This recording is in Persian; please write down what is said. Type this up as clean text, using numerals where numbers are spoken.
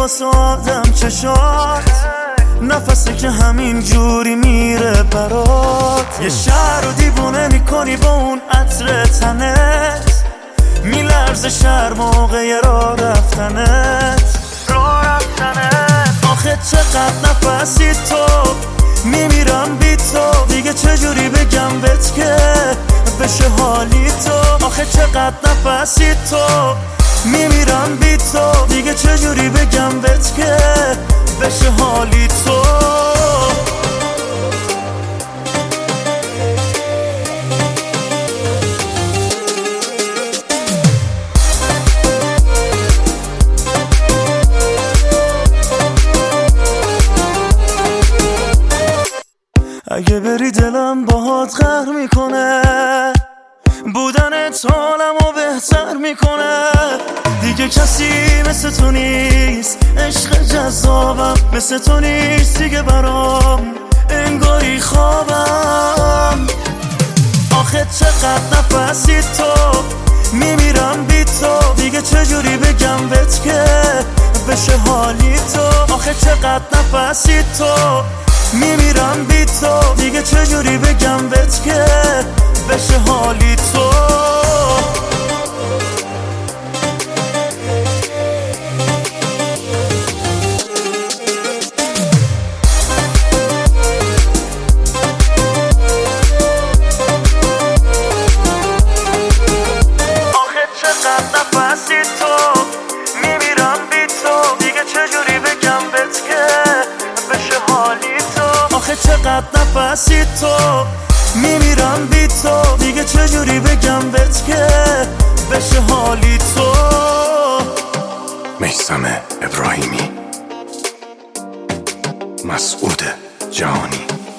واسه آدم چشات، نفسی که همین جوری میره برات. یه شهر رو دیوونه میکنی با اون عطر تنت، میلرزه شهر موقع راه رفتنت. آخه چقدر نفسی تو، میمیرم بی تو، دیگه چجوری بگم بهت که بشه حالی تو. آخه چقدر نفسی تو، میمیرم بی تو، دیگه چجوری بگم بهت که بشه حالی تو. اگه بری دلم باهات قهر میکنه، بودنت حالمو بهتر میکنه. دیگه کسی مثل تو نیست، عشق جذابم مثل تو نیست دیگه برام، انگاری خوابم. آخه چقدر نفسی تو، میمیرم بی تو، دیگه چجوری بگم بهت که بشه حالی تو. آخه چقدر نفسی تو، میمیرم بی تو، دیگه چجوری بگم بهت که بشه حالی تو. آخه چقدر نفسی تو، میمیرم بی تو، دیگه چجوری بگم بهت که بشه حالی تو. آخه چقدر نفسی تو، میمیرم بی تو، دیگه چجوری بگم بهت که بشه حالی تو. میثم ابراهیمی، مسعود جهانی.